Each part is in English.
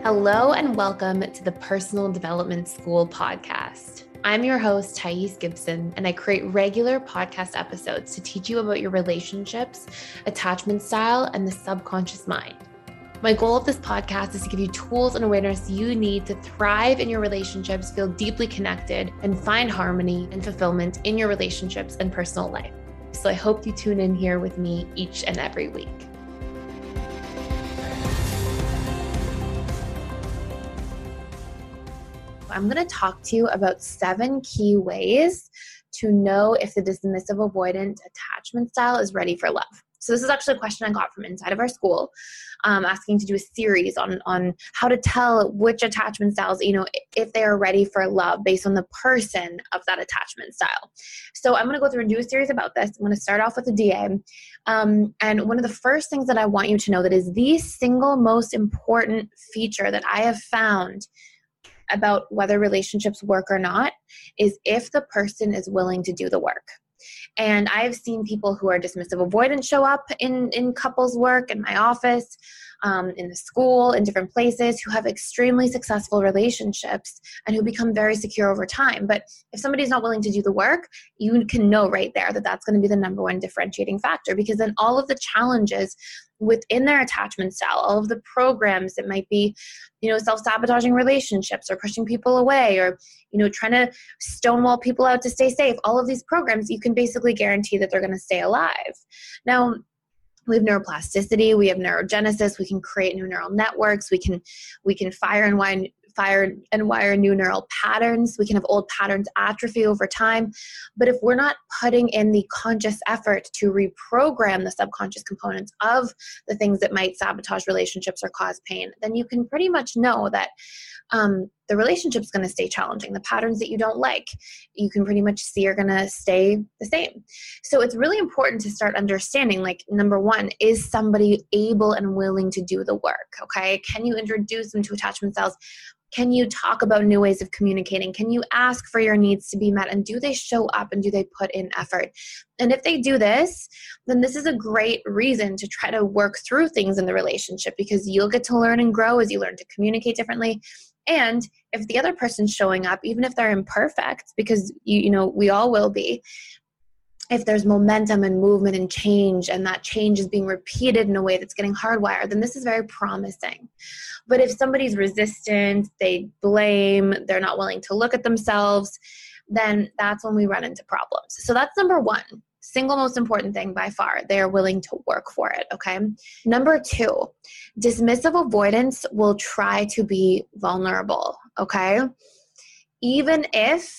Hello and welcome to the Personal Development School podcast. I'm your host, Thais Gibson, and I create regular podcast episodes to teach you about your relationships, attachment style, and the subconscious mind. My goal of this podcast is to give you tools and awareness you need to thrive in your relationships, feel deeply connected, and find harmony and fulfillment in your relationships and personal life. So I hope you tune in here with me each and every week. I'm going to talk to you about 7 key ways to know if the dismissive avoidant attachment style is ready for love. So this is actually a question I got from inside of our school, asking to do a series on how to tell which attachment styles, if they are ready for love based on the person of that attachment style. So I'm going to go through and do a series about this. I'm going to start off with the DA. And one of the first things that I want you to know that is the single most important feature that I have found about whether relationships work or not is if the person is willing to do the work. And I've seen people who are dismissive avoidant show up in couples work, in my office, in the school, in different places, who have extremely successful relationships and who become very secure over time. But if somebody's not willing to do the work, you can know right there that that's going to be the number one differentiating factor, because then all of the challenges within their attachment style, all of the programs that might be, self-sabotaging relationships or pushing people away or, trying to stonewall people out to stay safe, all of these programs, you can basically guarantee that they're going to stay alive. Now, we have neuroplasticity, we have neurogenesis, we can create new neural networks, we can fire and wire new neural patterns, we can have old patterns atrophy over time. But if we're not putting in the conscious effort to reprogram the subconscious components of the things that might sabotage relationships or cause pain, then you can pretty much know that the relationship's going to stay challenging. The patterns that you don't like, you can pretty much see are going to stay the same. So it's really important to start understanding, number one, is somebody able and willing to do the work, okay? Can you introduce them to attachment styles? Can you talk about new ways of communicating? Can you ask for your needs to be met? And do they show up and do they put in effort? And if they do this, then this is a great reason to try to work through things in the relationship, because you'll get to learn and grow as you learn to communicate differently. And if the other person's showing up, even if they're imperfect, because we all will be, if there's momentum and movement and change, and that change is being repeated in a way that's getting hardwired, then this is very promising. But if somebody's resistant, they blame, they're not willing to look at themselves, then that's when we run into problems. So that's number one. Single most important thing by far, they are willing to work for it, okay? Number 2, dismissive avoidance will try to be vulnerable, okay? Even if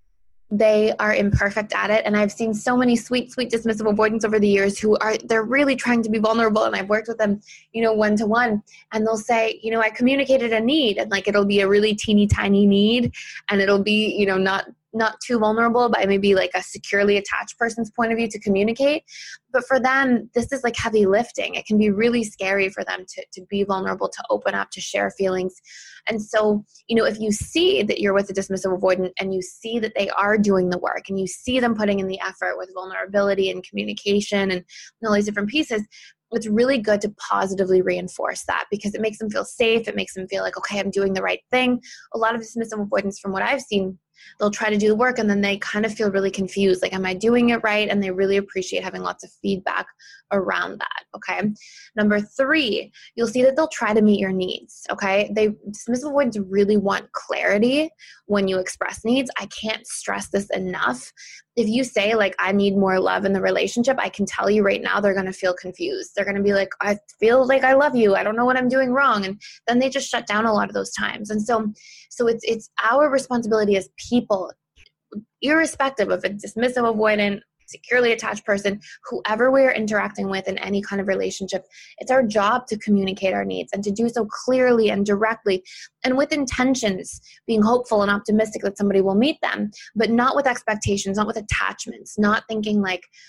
they are imperfect at it. And I've seen so many sweet dismissive avoidants over the years they're really trying to be vulnerable. And I've worked with them, one-to-one, and they'll say, I communicated a need, and it'll be a really teeny tiny need, and it'll be, not too vulnerable by maybe a securely attached person's point of view to communicate. But for them, this is heavy lifting. It can be really scary for them to be vulnerable, to open up, to share feelings. And so, if you see that you're with a dismissive avoidant and you see that they are doing the work and you see them putting in the effort with vulnerability and communication and all these different pieces, it's really good to positively reinforce that, because it makes them feel safe. It makes them feel like, okay, I'm doing the right thing. A lot of dismissive avoidance, from what I've seen, they'll try to do the work and then they kind of feel really confused. Am I doing it right? And they really appreciate having lots of feedback around that, okay? Number 3, you'll see that they'll try to meet your needs, okay? Dismissive avoidants really want clarity when you express needs. I can't stress this enough. If you say, I need more love in the relationship, I can tell you right now they're going to feel confused. They're going to be like, I feel like I love you. I don't know what I'm doing wrong. And then they just shut down a lot of those times. And so it's our responsibility as people, irrespective of a dismissive avoidant, securely attached person, whoever we're interacting with in any kind of relationship, it's our job to communicate our needs and to do so clearly and directly and with intentions, being hopeful and optimistic that somebody will meet them, but not with expectations, not with attachments, not thinking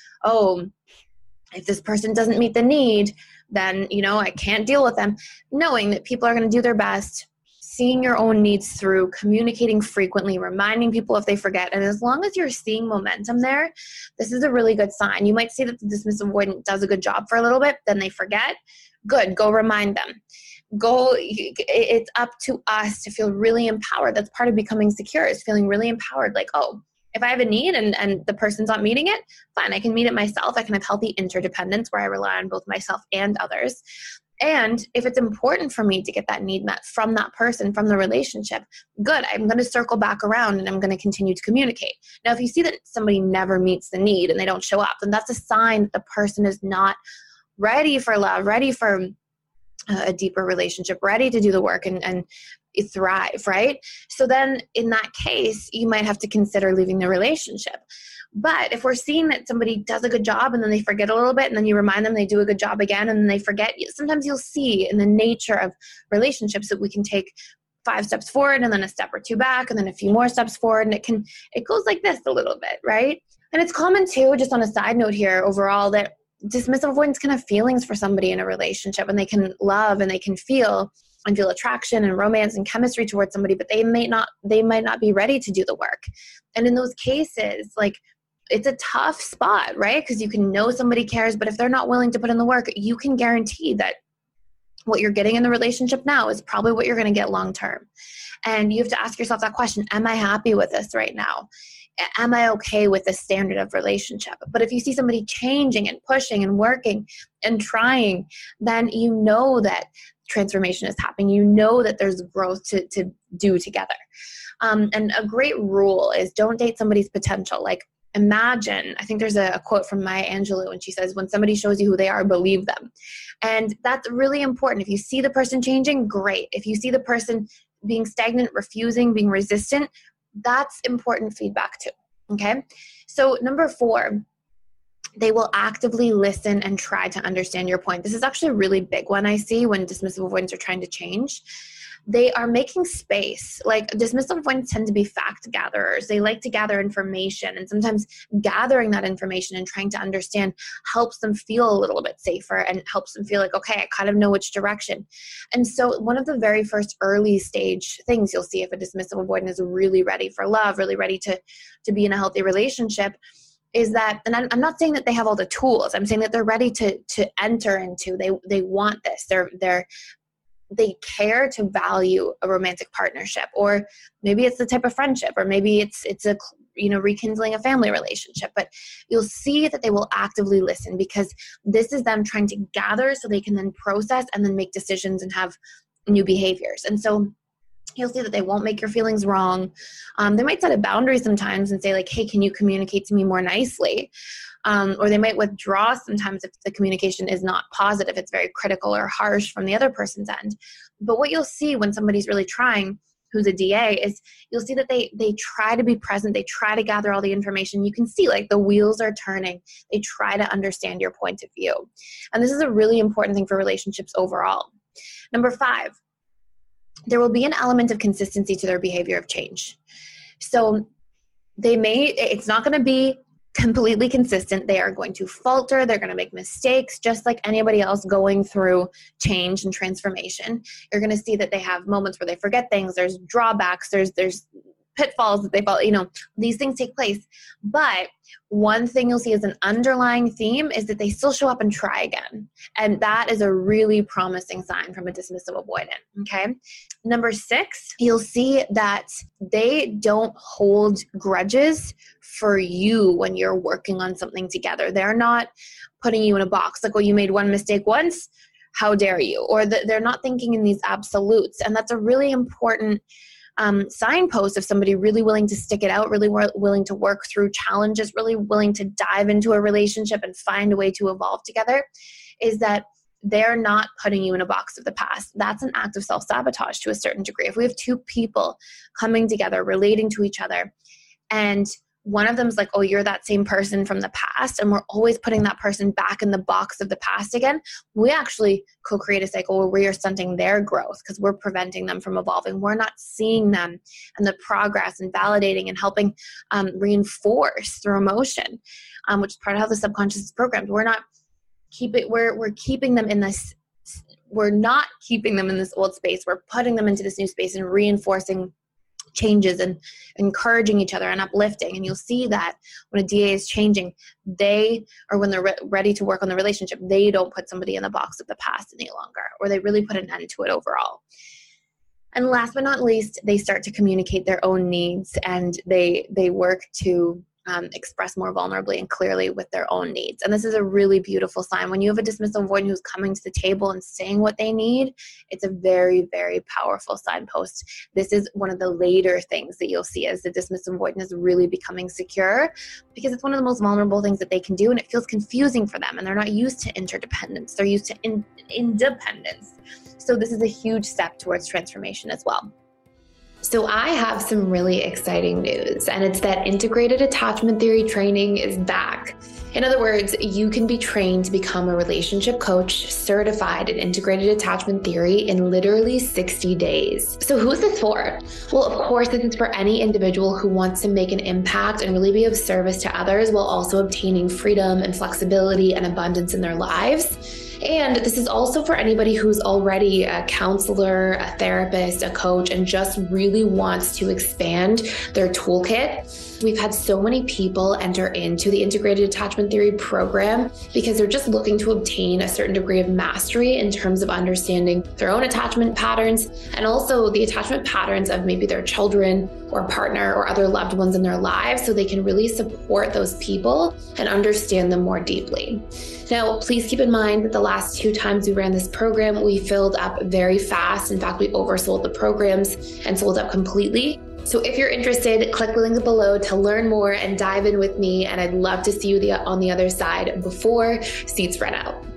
if this person doesn't meet the need, then, I can't deal with them. Knowing that people are going to do their best, seeing your own needs through, communicating frequently, reminding people if they forget. And as long as you're seeing momentum there, this is a really good sign. You might see that the dismissive avoidant does a good job for a little bit, then they forget. Good, go remind them. it's up to us to feel really empowered. That's part of becoming secure, is feeling really empowered. Like, oh, if I have a need and the person's not meeting it, fine, I can meet it myself. I can have healthy interdependence where I rely on both myself and others. And if it's important for me to get that need met from that person, from the relationship, good, I'm going to circle back around and I'm going to continue to communicate. Now, if you see that somebody never meets the need and they don't show up, then that's a sign that the person is not ready for love, ready for a deeper relationship, ready to do the work and thrive, right? So then in that case, you might have to consider leaving the relationship. But if we're seeing that somebody does a good job and then they forget a little bit and then you remind them they do a good job again and then they forget, sometimes you'll see in the nature of relationships that we can take 5 steps forward and then a step or 2 back and then a few more steps forward. And it goes like this a little bit, right? And it's common too, just on a side note here overall, that dismissive avoidance can have feelings for somebody in a relationship, and they can love and they can feel attraction and romance and chemistry towards somebody, but they might not be ready to do the work. And in those cases, like, it's a tough spot, right? Because you can know somebody cares, but if they're not willing to put in the work, you can guarantee that what you're getting in the relationship now is probably what you're going to get long term. And you have to ask yourself that question: am I happy with this right now? Am I okay with this standard of relationship? But if you see somebody changing and pushing and working and trying, then you know that transformation is happening. You know that there's growth to do together. And a great rule is don't date somebody's potential. Like, imagine, I think there's a quote from Maya Angelou, and she says, when somebody shows you who they are, believe them. And that's really important. If you see the person changing, great. If you see the person being stagnant, refusing, being resistant, that's important feedback too. Okay. So number 4, they will actively listen and try to understand your point. This is actually a really big one I see when dismissive avoidants are trying to change. They are making space. Like, dismissive avoidants tend to be fact gatherers. They like to gather information, and sometimes gathering that information and trying to understand helps them feel a little bit safer and helps them feel like, okay, I kind of know which direction. And so one of the very first early stage things you'll see if a dismissive avoidant is really ready for love, really ready to be in a healthy relationship, is that, and I'm not saying that they have all the tools. I'm saying that they're ready to enter into. They want this. They care to value a romantic partnership, or maybe it's the type of friendship, or maybe it's a rekindling a family relationship. But you'll see that they will actively listen, because this is them trying to gather so they can then process and then make decisions and have new behaviors. And so you'll see that they won't make your feelings wrong. They might set a boundary sometimes and say, like, hey, can you communicate to me more nicely? Or they might withdraw sometimes if the communication is not positive, it's very critical or harsh from the other person's end. But what you'll see when somebody's really trying, who's a DA, is you'll see that they try to be present. They try to gather all the information. You can see, like, the wheels are turning. They try to understand your point of view. And this is a really important thing for relationships overall. Number 5, there will be an element of consistency to their behavior of change. So it's not going to be completely consistent. They are going to falter. They're going to make mistakes, just like anybody else going through change and transformation. You're going to see that they have moments where they forget things. There's drawbacks. There's pitfalls that they fall, these things take place. But one thing you'll see as an underlying theme is that they still show up and try again. And that is a really promising sign from a dismissive avoidant. Okay. Number 6, you'll see that they don't hold grudges for you when you're working on something together. They're not putting you in a box like, oh, you made one mistake once, how dare you? Or they're not thinking in these absolutes. And that's a really important signpost of somebody really willing to stick it out, really willing to work through challenges, really willing to dive into a relationship and find a way to evolve together, is that they're not putting you in a box of the past. That's an act of self-sabotage to a certain degree. If we have 2 people coming together, relating to each other, and one of them is like, oh, you're that same person from the past, and we're always putting that person back in the box of the past again, we actually co-create a cycle where we are stunting their growth because we're preventing them from evolving. We're not seeing them and the progress and validating and helping reinforce through emotion, which is part of how the subconscious is programmed. We're keeping them in this. We're not keeping them in this old space. We're putting them into this new space and reinforcing changes and encouraging each other and uplifting. And you'll see that when a DA is changing, when they're ready to work on the relationship, they don't put somebody in the box of the past any longer, or they really put an end to it overall. And last but not least, they start to communicate their own needs, and they work to express more vulnerably and clearly with their own needs. And this is a really beautiful sign. When you have a dismissive avoidant who's coming to the table and saying what they need, it's a very, very powerful signpost. This is one of the later things that you'll see as the dismissive avoidant is really becoming secure, because it's one of the most vulnerable things that they can do, and it feels confusing for them, and they're not used to interdependence. They're used to independence. So this is a huge step towards transformation as well. So I have some really exciting news, and it's that integrated attachment theory training is back. In other words, you can be trained to become a relationship coach certified in integrated attachment theory in literally 60 days. So who's this for? Well, of course, this is for any individual who wants to make an impact and really be of service to others while also obtaining freedom and flexibility and abundance in their lives. And this is also for anybody who's already a counselor, a therapist, a coach, and just really wants to expand their toolkit. We've had so many people enter into the integrated attachment theory program because they're just looking to obtain a certain degree of mastery in terms of understanding their own attachment patterns, and also the attachment patterns of maybe their children or partner or other loved ones in their lives, so they can really support those people and understand them more deeply. Now, please keep in mind that the last 2 times we ran this program, we filled up very fast. In fact, we oversold the programs and sold out completely. So if you're interested, click the link below to learn more and dive in with me. And I'd love to see you on the other side before seats run out.